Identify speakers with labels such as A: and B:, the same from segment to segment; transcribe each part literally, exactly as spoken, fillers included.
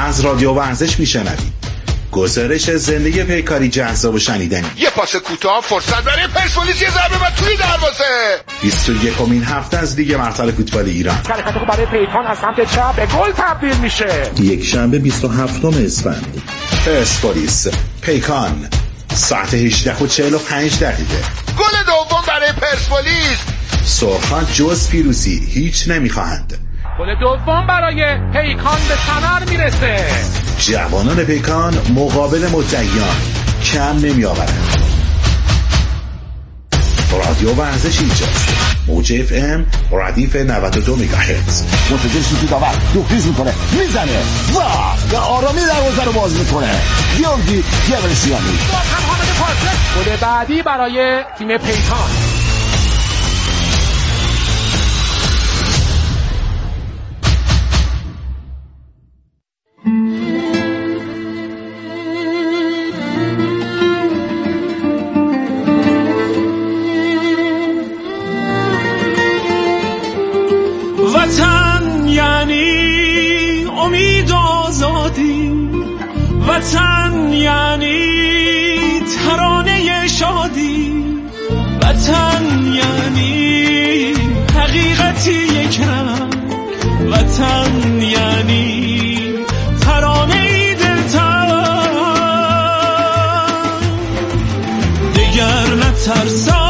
A: از رادیو ورزش میشنوید. گزارش زندگی پیکاری جذاب و شنیدنی.
B: یه پاس کوتاه، فرصت برای پرسپولیس، یه ضربه و توی دروازه.
A: بیست و یکمین هفته از لیگ برتر فوتبال ایران.
C: حرکت خوب برای پیکان از سمت چپ به گل تبدیل میشه.
A: یک شنبه بیست و هفتم اسفند. پرسپولیس پیکان ساعت هجده و چهل و پنج دقیقه.
B: گل دوم برای پرسپولیس.
A: سرخان جز پیروزی هیچ نمیخواهند.
C: گل دوم برای پیکان به ثمر میرسه.
A: جوانان پیکان مقابل مدعیان کم نمی آورند. رادیو ورزش اینجاست. موج اف ام ردیف نود و دو مگاهرتز.
D: منتظر شوتی داور دوخیز میکنه، میزنه و به آرامی دروازه رو باز میکنه. گیورگی گبرسیانی
C: گل بعدی برای تیم پیکان.
E: وطن یعنی امید و آزادی، وطن یعنی ترانه شادی، وطن یعنی حقیقتی یک رنگ، وطن یعنی ترانه دلتنگ. دگر نترسان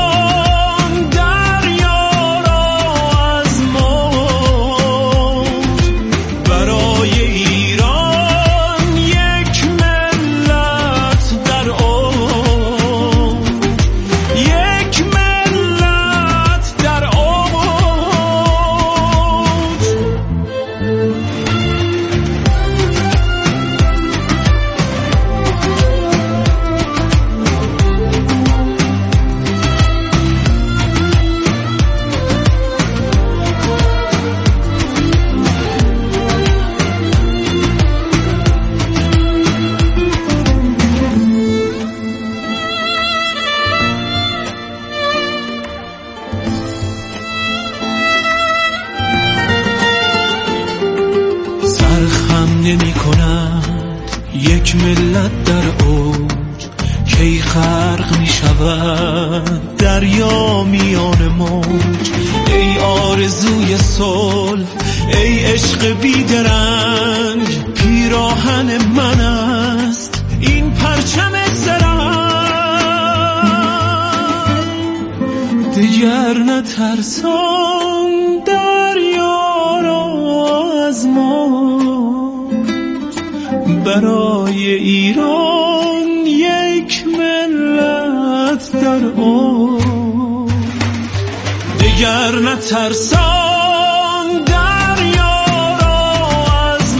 E: نمی کند یک ملت در اوج، کی خرق می شود دریا میان موج. ای آرزوی صلح، ای عشق بیدرنگ، پیراهن من است این پرچم زرنگ. دیگر نترسان دریا را از موج، برای ایران یک ملت در اوج. دیگر نترسان دریا را از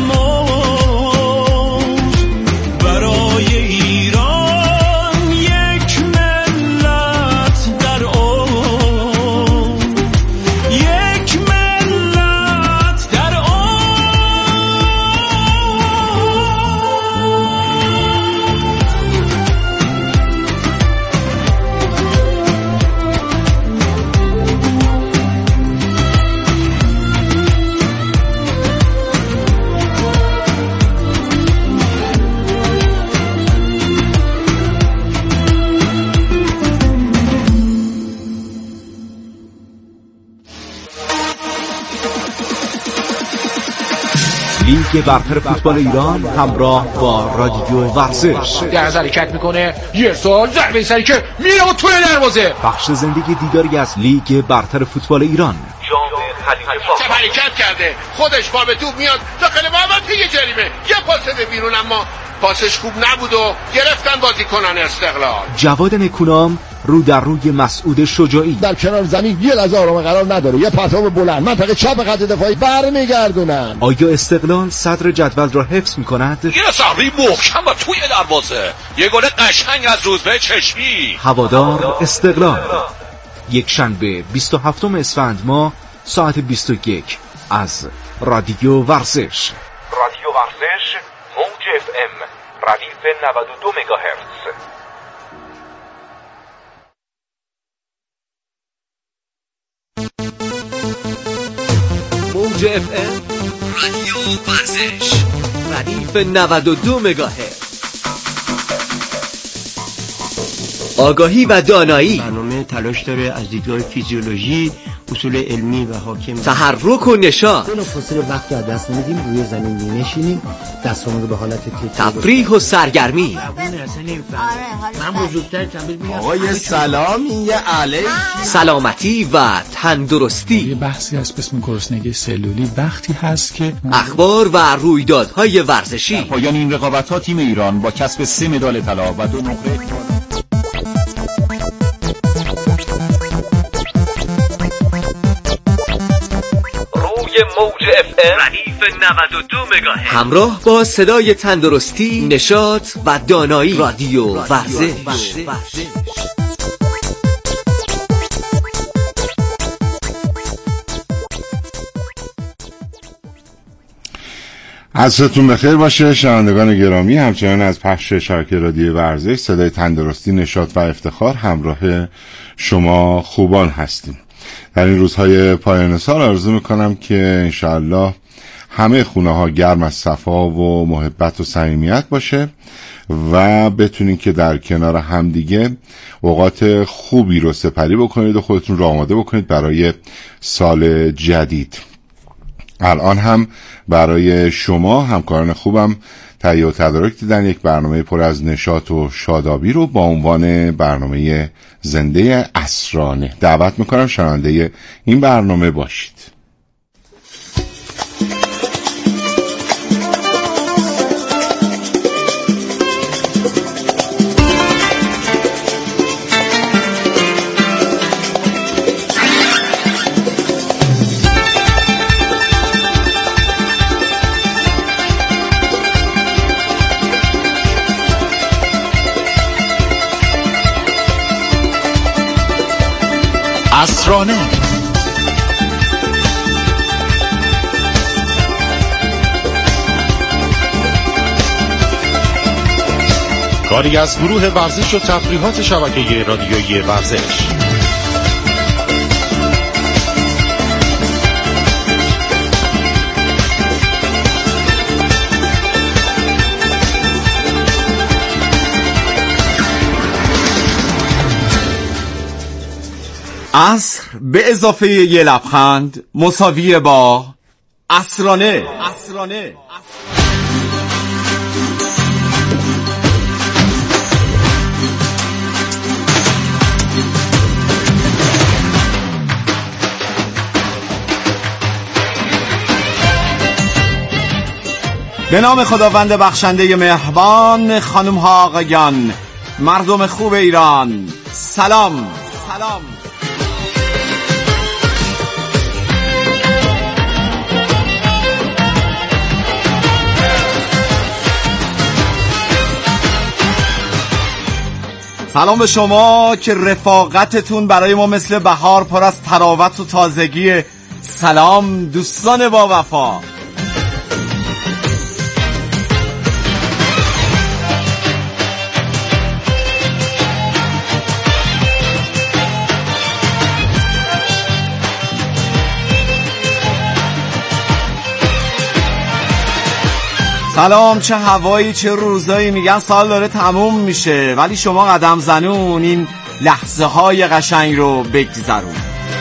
E: موج، برای ایران یک ملت در اوج، یک ملت در اوج.
F: لیگ برتر فوتبال ایران همراه با رادیو ورزش
C: در حرکت میکنه، یه سال ضربه سری که میره و توی دروازه.
F: بخش زندگی دیداری از لیگ برتر فوتبال ایران.
B: چه حرکت کرده، خودش پا به توپ میاد داخل محوطه یه جریمه، یه پاس ده بیرون، اما پاسش خوب نبود و گرفتن بازیکنان استقلال.
F: جواد نکونام رو در روی مسعود شجاعی
D: در کنار زمین یه لحظه آرام قرار نداره، یه پرتاب بلند منطقه چپ خط دفاعی برمیگردونن.
F: آیا استقلال صدر جدول را حفظ می‌کند؟
G: یه ضربه محکم و توی دروازه، یه گل قشنگ از روزبه چشمی.
F: هوادار استقلال یک شنبه بیست و هفتم اسفند ماه ساعت بیست و یک از رادیو ورزش.
H: رادیو ورزش موج اف ام ردیف نود و دو مگاهرتز.
F: موج اف ام
I: رادیو ورزش. ردیف نود و دو مگاهرتز. آگاهی و دانایی.
J: برنامه تلاش داره از دیدگاه فیزیولوژی، اصول علمی و حاکم
I: تحرک و نشاط.
J: بلافاصله وقتی از دست نمیدیم روی زمین می‌نشینیم، دستمون رو به حالت تکیه.
I: تفریح و سرگرمی.
J: من بزرگتر تبدیل می‌کنم.
D: آقای سلامی یه علیک.
I: سلامتی و تندرستی.
K: یه بحثی هست به اسم گرسنگی سلولی، وقتی هست که
I: اخبار و رویدادهای ورزشی.
L: پایان این رقابت‌ها تیم ایران با کسب سه مدال طلا و دو نقره
I: موج اف ام ردیف نود و دو مگاهرتز همراه با صدای تندرستی، نشاط و دانایی. رادیو ورزش.
M: عصرتون بخیر باشه شنوندگان گرامی. همچنان از پخش شبکه رادیو ورزش صدای تندرستی، نشاط و افتخار همراه شما خوبان هستیم. در این روزهای پایان سال آرزو میکنم که انشاءالله همه خونه ها گرم از صفا و محبت و صمیمیت باشه و بتونین که در کنار همدیگه اوقات خوبی رو سپری بکنید و خودتون رو آماده بکنید برای سال جدید. الان هم برای شما همکاران خوبم تهیه و تدارک دیدن یک برنامه پر از نشاط و شادابی رو با عنوان برنامه زنده عصرانه. دعوت میکنم شنونده این برنامه باشید.
N: عصرانه کاری از گروه ورزش و تفریحات شبکه رادیویی ورزش.
F: عصر به اضافه یه لبخند مساویه با عصرانه. عصرانه. به نام خداوند بخشنده مهربان، خانم ها آقایان، مردم خوب ایران، سلام. سلام. سلام به شما که رفاقتتون برای ما مثل بهار پر از تراوت و تازگی. سلام دوستان با وفا. سلام، چه هوایی، چه روزایی. میگن سال داره تموم میشه ولی شما قدم زنون این لحظه های قشنگ رو بگذرون.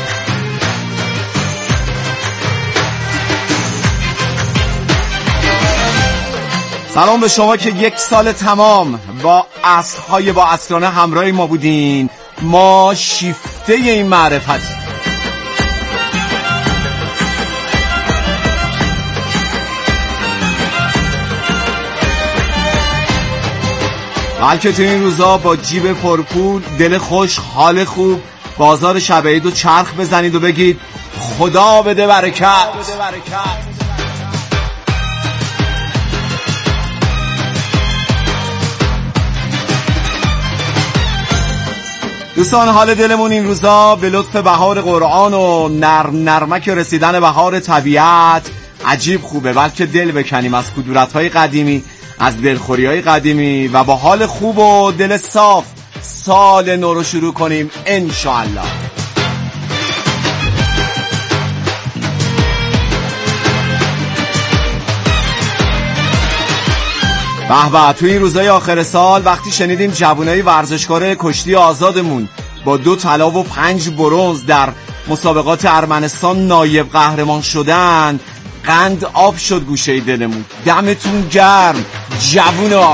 F: سلام به شما که یک سال تمام با عصرهای با عصرانه همراه ما بودین. ما شیفته این معرفت. بلکه تو این روزا با جیب پرپول، دل خوش، حال خوب، بازار شب عید و چرخ بزنید و بگید خدا بده برکت. دوستان، حال دلمون این روزا به لطف بهار قرآن و نرم نرمک رسیدن بهار طبیعت عجیب خوبه. بلکه دل بکنیم از کدورت‌های قدیمی، از دلخوری‌های قدیمی و با حال خوب و دل صاف سال نو رو شروع کنیم انشاءالله. به به، توی این روزای آخر سال وقتی شنیدیم جوانای ورزشکار کشتی آزادمون با دو طلا و پنج برنز در مسابقات ارمنستان نایب قهرمان شدن، قند آب شد گوشه دلمون. دمتون گرم جوونا.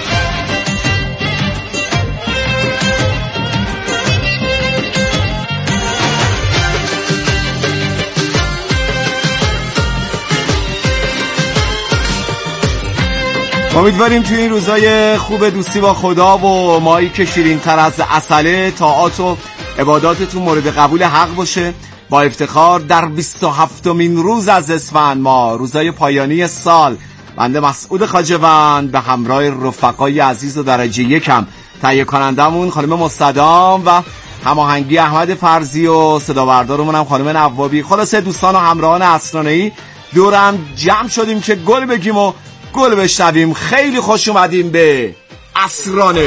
F: امیدواریم توی این روزای خوب دوستی با خدا و مایی که شیرین تر از عسله، طاعات و عباداتتون مورد قبول حق باشه. با افتخار در بیست و هفتمین روز از اسفند ماه، روزای پایانی سال، بنده مسعود خواجه‌وند به همراه رفقای عزیز و درجه یکم، تهیه کنندمون خانم مستدام و هماهنگی احمد فرزی و صداوردارمون هم خانم نوابی. خلاصه دوستان و همراهان اسرانه‌ای دورم جمع شدیم که گل بگیم و گل بشنویم. خیلی خوش اومدیم به اسرانه.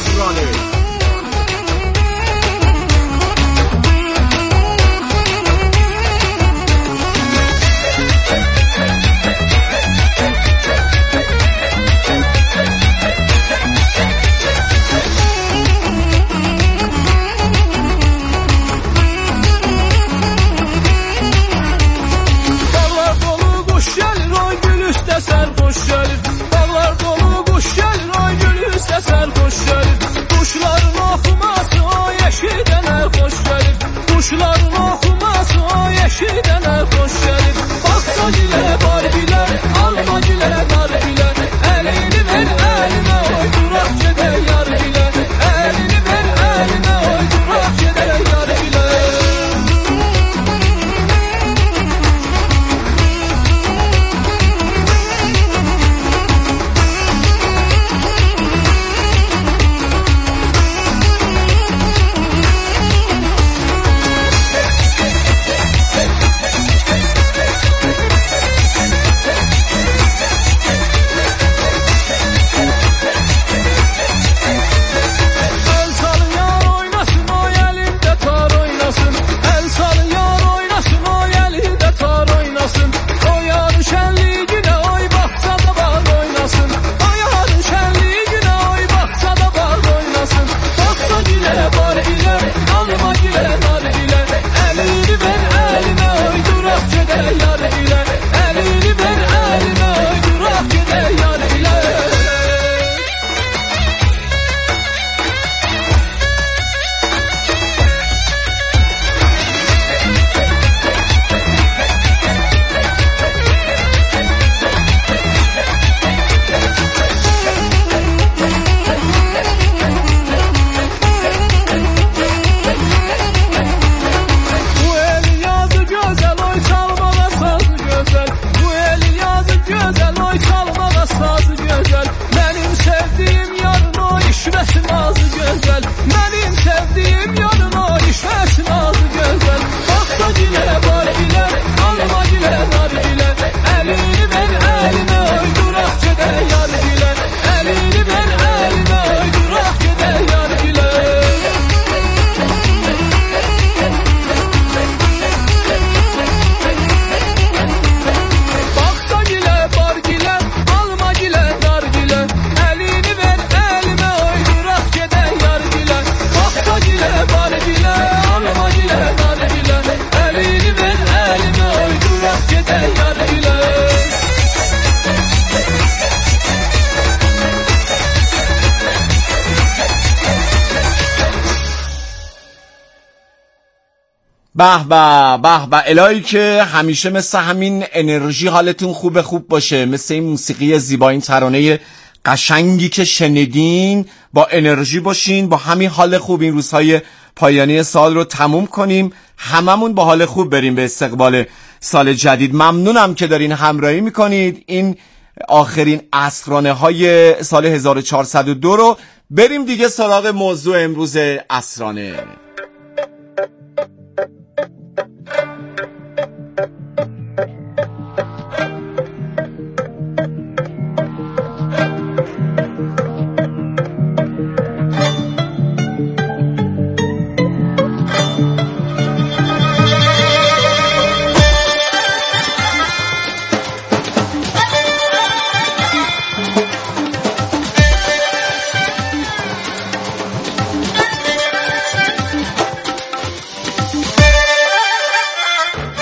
F: به به به به، الهی که همیشه مثل همین انرژی حالتون خوب خوب باشه، مثل این موسیقی زیبا، این ترانه قشنگی که شنیدین. با انرژی باشین، با همین حال خوب این روزهای پایانی سال رو تموم کنیم، هممون با حال خوب بریم به استقبال سال جدید. ممنونم که دارین همراهی میکنید. این آخرین اسرانه های سال هزار و چهارصد و دو رو بریم دیگه سراغ موضوع امروز اسرانه.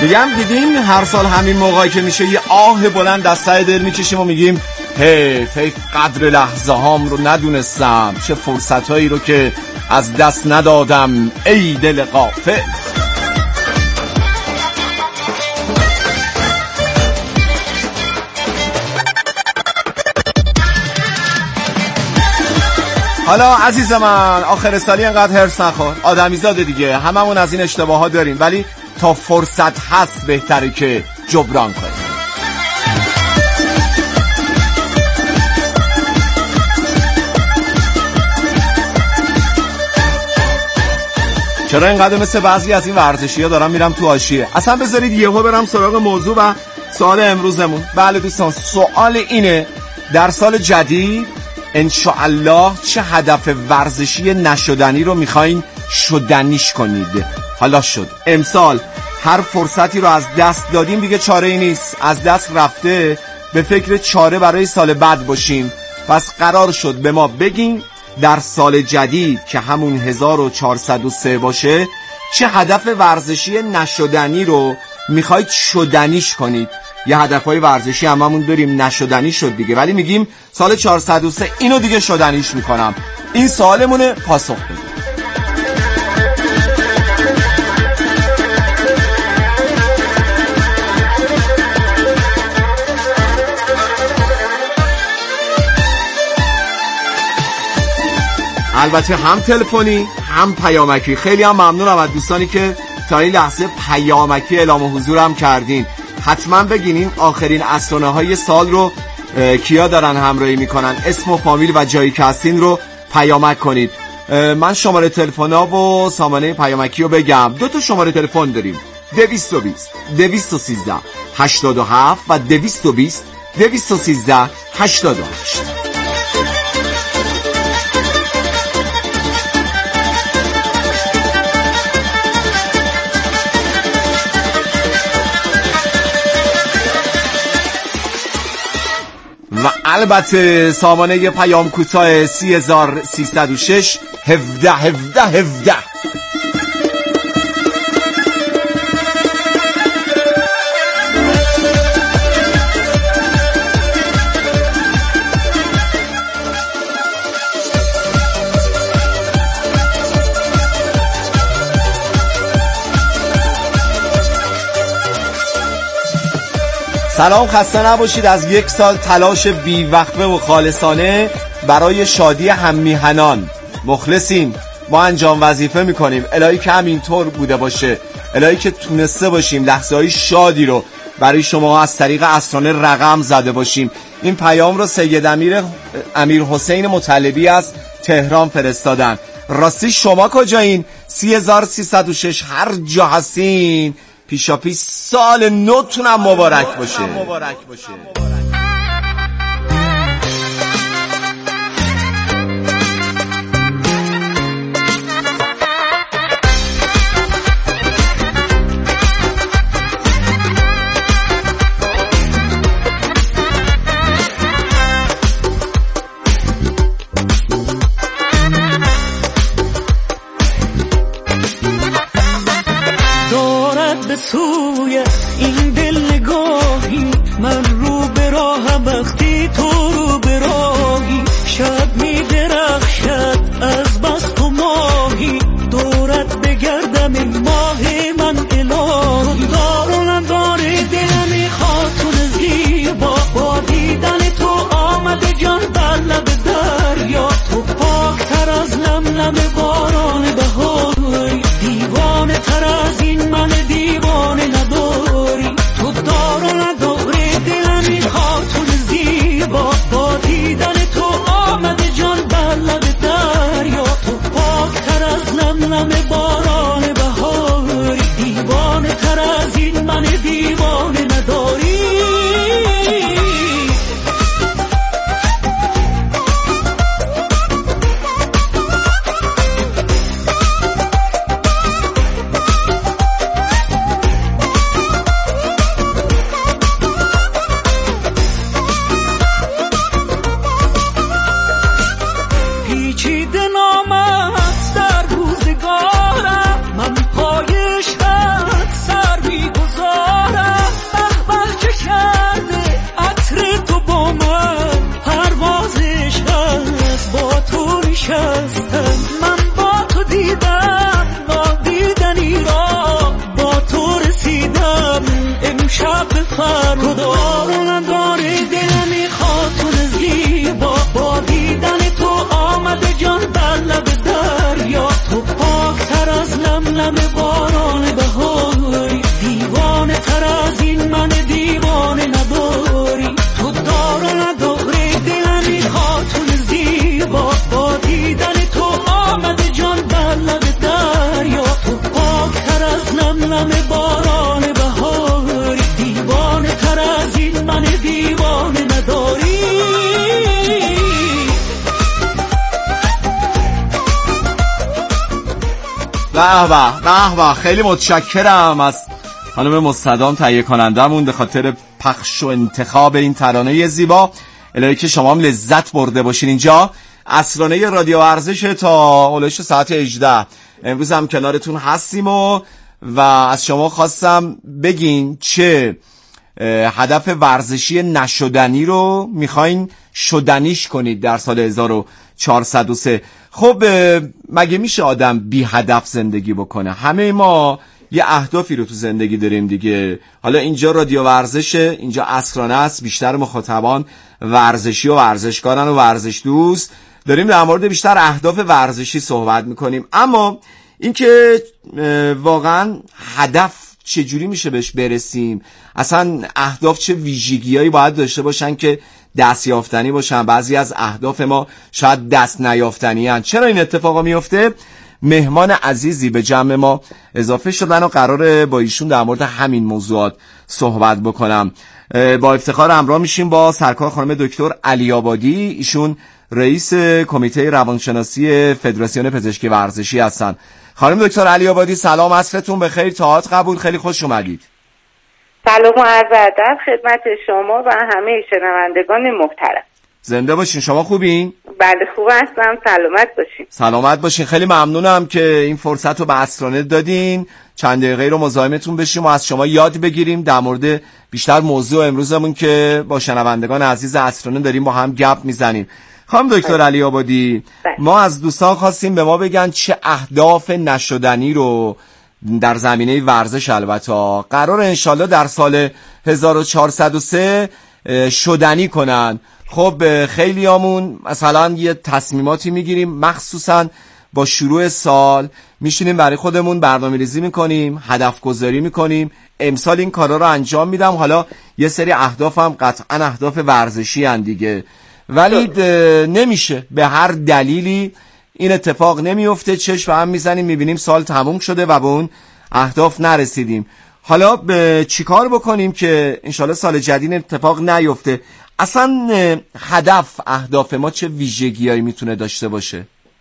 F: میگم دیدین هر سال همین موقعی که میشه یه آه بلند از ته دل میکشیم و میگیم حیف حیف قدر لحظه هام رو ندونستم، چه فرصت هایی رو که از دست ندادم ای دل غافل. حالا عزیز من آخر سالی انقدر هرس نخور، آدمیزاده دیگه، هممون از این اشتباه ها داریم، ولی تا فرصت هست بهتره که جبران کنیم. چرا اینقدر مثل بعضی از این ورزشی ها دارم میرم تو حاشیه؟ اصلا بذارید یهو برم سراغ موضوع و سوال امروزمون. بله دوستان، سوال اینه در سال جدید انشاءالله چه هدف ورزشی نشدنی رو میخواین شدنیش کنید؟ حالا شد امسال هر فرصتی رو از دست دادیم، دیگه چاره ای نیست، از دست رفته، به فکر چاره برای سال بعد باشیم. پس قرار شد به ما بگین در سال جدید که همون هزار و چهارصد و سه باشه چه هدف ورزشی نشدنی رو میخواید شدنیش کنید. یه هدفهای ورزشی هممون داریم، نشدنی شد دیگه، ولی میگیم سال چهارصد و سه اینو دیگه شدنیش میکنم. این سوالمونه، پاسخ بده. البته هم تلفنی هم پیامکی. خیلی هم ممنونم از دوستانی که تا این لحظه پیامکی اعلام حضورم کردین. حتما بگینین آخرین اسطوانه های سال رو کیا دارن همراهی میکنن، اسم و فامیل و جایی که هستین رو پیامک کنید. من شماره تلفن‌ها و سامانه پیامکی رو بگم. دو تا شماره تلفن داریم، دویست و بیست دویست و سیزده هشتاد و هفت و دویست و بیست دویست و سیزده هشتاد و هشت. و البته سامانه پیام کوتاه سی هزار سیصد و شش هفده هفده هفده. سلام، خسته نباشید. از یک سال تلاش بی‌وقفه و خالصانه برای شادی هممیهنان مخلصیم. ما انجام وظیفه میکنیم، الهی که همینطور بوده باشه، الهی که تونسته باشیم لحظه های شادی رو برای شما از طریق اسرانه رقم زده باشیم. این پیام رو سید امیر امیر حسین مطلبی از تهران فرستادن. راستی شما کجایین؟ سی هزار سیصد و شش هر جا هستین، پیشا پیش سال نوتونم مبارک باشه. مبارک باشه.
E: سوی این دل نگاهی، من رو به راه وقتی تو رو به راهی، شب می درخشد از بس تو ماهی، دورت بگردم این ماه من الهی، دار و ندار دلمی خاتون زیبا، با دیدن تو آمده جان بر لب دریا، تو پاکتر از لملم باران بهاری، دیوانه تر از این من دیوانه نداری، تو دار و نداری دلمی خاتون زیبا.
F: به به به به، خیلی متشکرم از خانم مستدام تهیه کنندمون به خاطر پخش و انتخاب این ترانه زیبا. الهی که شما هم لذت برده باشین. اینجا عصرانه رادیو ورزش تا اولش ساعت هجده امروز هم کنارتون هستیم و و از شما خواستم بگین چه هدف ورزشی نشدنی رو میخواین شدنیش کنید در سال هزار و چهارصد و سه. خب مگه میشه آدم بی هدف زندگی بکنه؟ همه ما یه اهدافی رو تو زندگی داریم دیگه. حالا اینجا رادیو ورزشه، اینجا عصرانه است، بیشتر مخاطبان ورزشی و ورزشکارن و ورزش دوست، داریم در مورد بیشتر اهداف ورزشی صحبت میکنیم. اما اینکه واقعا هدف چجوری میشه بهش برسیم، اصلا اهداف چه ویژگیایی باید داشته باشن که دست یافتنی باشن؟ بعضی از اهداف ما شاید دست نیافتنی هن. چرا این اتفاقا میفته؟ مهمان عزیزی به جمع ما اضافه شدن و قراره با ایشون در مورد همین موضوعات صحبت بکنم. با افتخار همراه میشیم با سرکار خانم دکتر علی آبادی، ایشون رئیس کمیته روانشناسی فدراسیون پزشکی ورزشی هستن. خانم دکتر علی آبادی سلام، عصرتون بخیر، تاعت قبول، خیلی خوش اومدید.
O: سلام و عرض ادب خدمت شما و همه شنوندگان محترم.
F: زنده باشین. شما خوبین؟
O: بله خوب هستم، سلامت باشین.
F: سلامت باشین. خیلی ممنونم که این فرصت رو به عصرانه دادین، چند دقیقه رو مزاحمتون بشیم و از شما یاد بگیریم در مورد بیشتر موضوع امروزمون که با شنوندگان عزیز عصرانه داریم با هم گپ میزنیم. خانم دکتر علی آبادی، ما از دوستان خواستیم به ما بگن چه اهداف نشدنی رو در زمینه ورزش البته قرار انشالله در سال هزار و چهارصد و سه شدنی کنن. خب خیلی آمون مثلا یه تصمیماتی میگیریم، مخصوصا با شروع سال میشینیم برای خودمون برنامه ریزی میکنیم، هدف گذاری میکنیم، امسال این کارا رو انجام میدم. حالا یه سری اهداف هم قطعا اهداف ورزشی هن دیگه، ولی نمیشه، به هر دلیلی این اتفاق نمیفته، چشم هم میزنیم میبینیم سال تموم شده و به اون اهداف نرسیدیم. حالا به چیکار بکنیم که انشالله سال جدید اتفاق نیفته؟ اصلا هدف اهداف ما چه ویژگیایی میتونه داشته باشه؟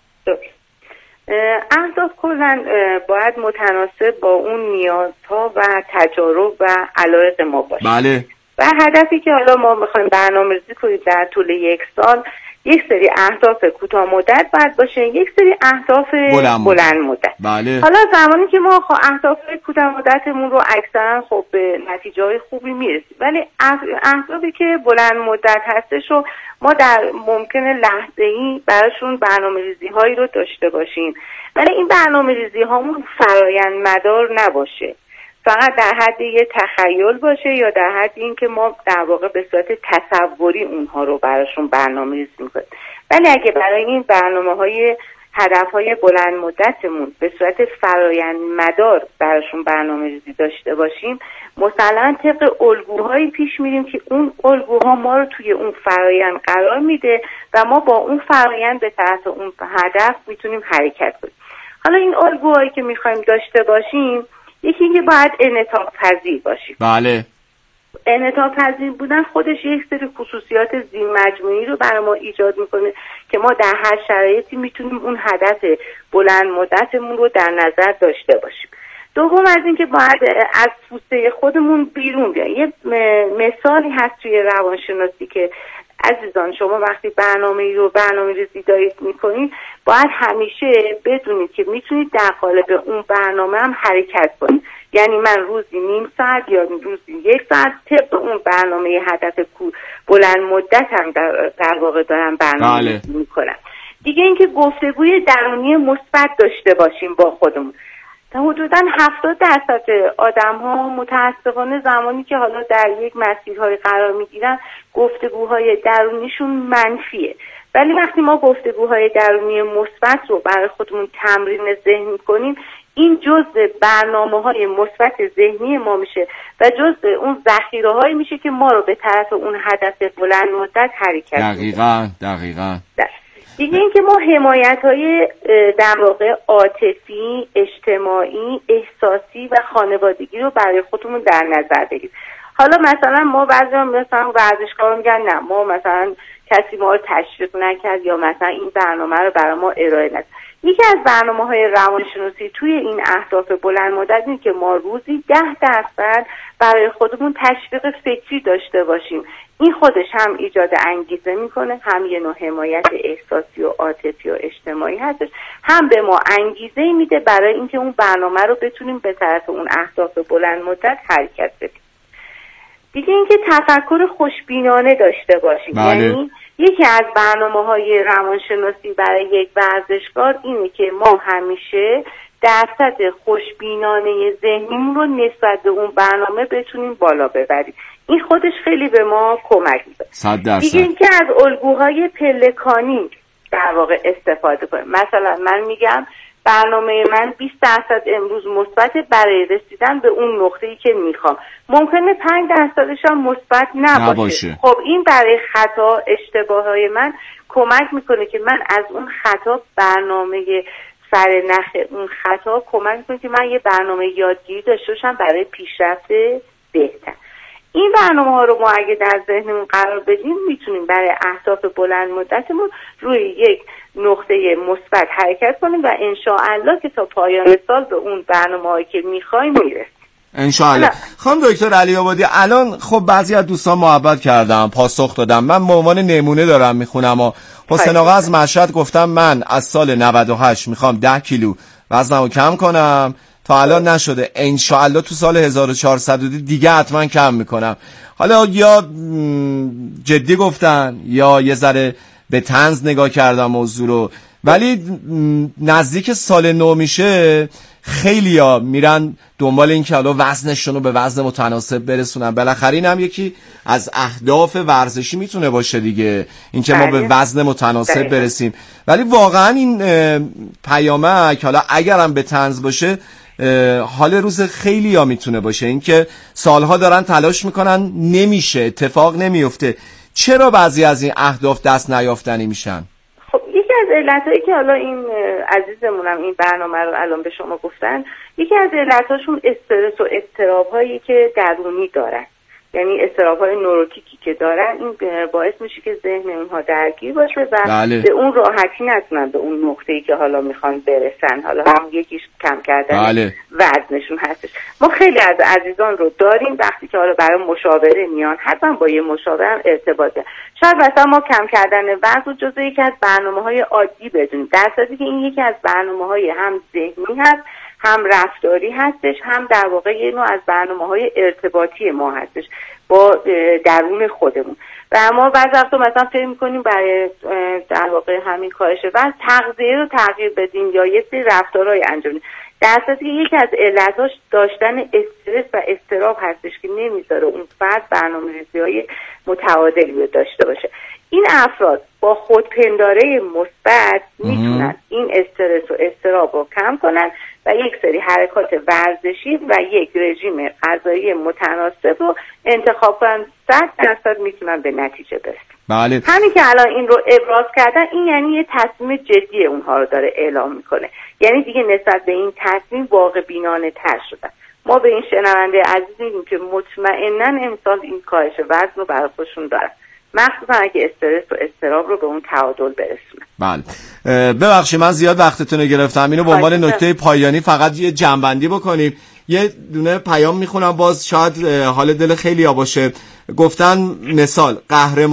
O: اهداف کلا باید متناسب با اون نیازها و تجارب و علایق ما باشه.
F: بله.
O: و هدفی که حالا ما میخوایم برنامه‌ریزی کنیم در طول یک سال، یک سری اهداف کوتاه مدت باید باشه، یک سری اهداف بلند, بلند مدت.
F: بله.
O: حالا زمانی که ما اهداف کوتاه مدتمون رو اکثرا خب به نتیجه‌های خوبی میرسیم، ولی اهدافی که بلند مدت هستش رو ما در ممکنه لحظه‌ای براشون برنامه‌ریزی‌هایی رو داشته باشیم، ولی این برنامه‌ریزی‌هامون فرآیند مدار نباشه، فقط در حد یه تخیل باشه یا در حد این که ما در واقع به صورت تصوری اونها رو براشون برنامه‌ریزی می‌کنیم. ولی اگه برای این برنامه‌های هدف‌های بلند مدتمون به صورت فرآیند مدار براشون برنامه‌ریزی داشته باشیم، مثلا طبق الگوهایی پیش میریم که اون الگوها ما رو توی اون فرآیند قرار میده و ما با اون فرآیند به طرف اون هدف میتونیم حرکت کنیم. حالا این الگوهایی که می‌خوایم داشته باشیم، یکی اینکه باید انعطاف پذیر باشیم.
F: بله.
O: انعطاف پذیر بودن خودش یک سری خصوصیات زیر مجموعی رو برای ما ایجاد میکنه که ما در هر شرایطی میتونیم اون هدف بلند مدتمون رو در نظر داشته باشیم. دوم از این که باید از پوسته خودمون بیرون بیاییم. یه مثالی هست توی روانشناسی که عزیزان شما وقتی برنامه‌ای رو برنامه‌ریزی دارید میکنید، باید همیشه بدونید که میتونید در قالب اون برنامه هم حرکت کنید. یعنی من روزی نیم ساعت یا روزی یک ساعت طبق اون برنامه هدف بلند مدت هم در, در واقع دارم برنامه‌ریزی بله. میکنم. دیگه اینکه گفتگوی درونی مثبت داشته باشیم با خودمون. حدوداً هفتاد درصد آدم ها متاسفانه زمانی که حالا در یک مسیرهای قرار میگیرن گفتگوهای درونیشون منفیه، ولی وقتی ما گفتگوهای درونی مثبت رو برای خودمون تمرین ذهنی کنیم، این جزء برنامه‌های مثبت ذهنی ما میشه و جزء اون ذخیره‌هایی میشه که ما رو به طرف اون هدف بلند مدت حرکت میده.
F: دقیقاً دقیقاً.
O: دیگه اینکه ما حمایت‌های در واقع عاطفی، اجتماعی، احساسی و خانوادگی رو برای خودمون در نظر بگیریم. حالا مثلا ما بعضی مثلا ورزشکارا میگن نه ما مثلا کسی ما رو تشویق نکرد یا مثلا این برنامه رو برای ما ارائه نداد. یکی از برنامه‌های روانشناسی توی این اهداف بلند مدت اینه که ما روزی ده درصد برای خودمون تشویق فکری داشته باشیم. این خودش هم ایجاد انگیزه میکنه، هم یه نوع حمایت احساسی و عاطفی و اجتماعی هستش، هم به ما انگیزه میده برای اینکه اون برنامه رو بتونیم به طرف اون اهداف بلند مدت حرکت بدیم. دیگه اینکه تفکر خوشبینانه داشته باشیم.
F: بله.
O: یعنی یکی از برنامه‌های روانشناسی برای یک ورزشکار اینه که ما همیشه درصد خوشبینانه ذهنیمون رو نسبت به اون برنامه بتونیم بالا ببریم. این خودش خیلی به ما کمک می‌کنه.
F: صد درصد.
O: دیگه اینکه از الگوهای پلکانی در واقع استفاده کنیم. مثلا من میگم برنامه من بیست درصد امروز مثبت برای رسیدن به اون نقطه‌ای که میخوام. ممکنه پنج درصدش هم مثبت نباشه.
F: نباشه.
O: خب این برای خطا اشتباههای من کمک میکنه که من از اون خطا برنامه سر نخ اون خطا کمک میکنه که من یه برنامه یادگیری داشته باشم برای پیشرفت بهتر. این برنامه ها رو ما اگه در ذهنمون قرار بدیم میتونیم برای اهداف بلند مدتمون روی یک نقطه مثبت حرکت کنیم و انشاءالله که تا پایان سال به اون برنامه‌هایی که می‌خوایم میرسیم.
F: انشاءالله. خانم دکتر علی آبادی، الان خب بعضی از دوستان محبت کردم، پاسخ دادم. من به عنوان نمونه دارم میخونم و حسین آقا از مشهد گفتم من از سال نود و هشت میخوام ده کیلو وزنمو کم کنم، تا الان نشده، انشاءالله تو سال هزار و چهارصد دیگه حتما کم میکنم. حالا یا جدی گفتن یا یه ذره به طنز نگاه کردم موضوع رو، ولی نزدیک سال نو میشه خیلیا میرن دنبال این که حالا وزنشون رو به وزن متناسب برسونن. بالاخره این هم یکی از اهداف ورزشی میتونه باشه دیگه، این که ما به وزن متناسب برسیم. ولی واقعا این پیامک حالا اگرم به طنز باشه حال روز خیلیا میتونه باشه، این که سالها دارن تلاش میکنن نمیشه، اتفاق نمیفته. چرا بعضی از این اهداف دست نیافتنی میشن؟
O: خب یکی از علتایی که حالا این عزیزمونم این برنامه رو الان به شما گفتن، یکی از علتاشون استرس و اضطراب‌هایی که درونی دارن، یعنی اضطراب‌های نوروتیکی که دارن، این باعث میشه که ذهن اونها درگیر باشه و
F: بله.
O: به اون راحتی نتونن به اون نقطه‌ای که حالا میخوان برسن. حالا هم یکیش کم کردن
F: بله.
O: وزنشون هستش. ما خیلی از عزیزان رو داریم وقتی که حالا برای مشاوره میان، حتما با یه مشاور هم ارتباط دارن. شاید مثلا ما کم کردن وزن جزو یکی از برنامه‌های عادی بدونیم، در صورتی که این یکی از برنامه‌های هم ذهنی هست، هم رفتاری هستش، هم در واقع یه نوع از برنامه‌های ارتباطی ما هستش با درون خودمون. و ما بعضی وقتا مثلا فکر می‌کنیم برای در واقع همین کاهش وزن تغذیه رو تغییر بدیم یا یه سری رفتارهای انجام بدیم، در صورتی که یکی از علتاش داشتن استرس و اضطراب هستش که نمیذاره اون فرد برنامه‌ریزی‌های متعادلی رو داشته باشه. این افراد با خودپنداره مثبت میتونن این استرس و اضطراب رو کم کنن و یک سری حرکات ورزشی و یک رژیم غذایی متناسب رو انتخاب کنن. صد درصد میتونن به نتیجه برسن.
F: بله.
O: همین که الان این رو ابراز کردن، این یعنی یه تصمیم جدی اونها رو داره اعلام میکنه، یعنی دیگه نسبت به این تصمیم واقع بینانه تر شدن. ما به این شنونده عزیز میگیم که مطمئناً امسال این کاهش وزن رو برای خودشون دارن، مخصوصا اگه استرس و اضطراب رو به اون تعادل برسونه.
F: بله. ببخشید من زیاد وقتتون رو گرفتم، اینو به عنوان نکته پایانی فقط یه جنبندی بکنیم. یه دونه پیام میخونم باز شاید حال دل خیلی ها باشه. گفتن مثال قهرمان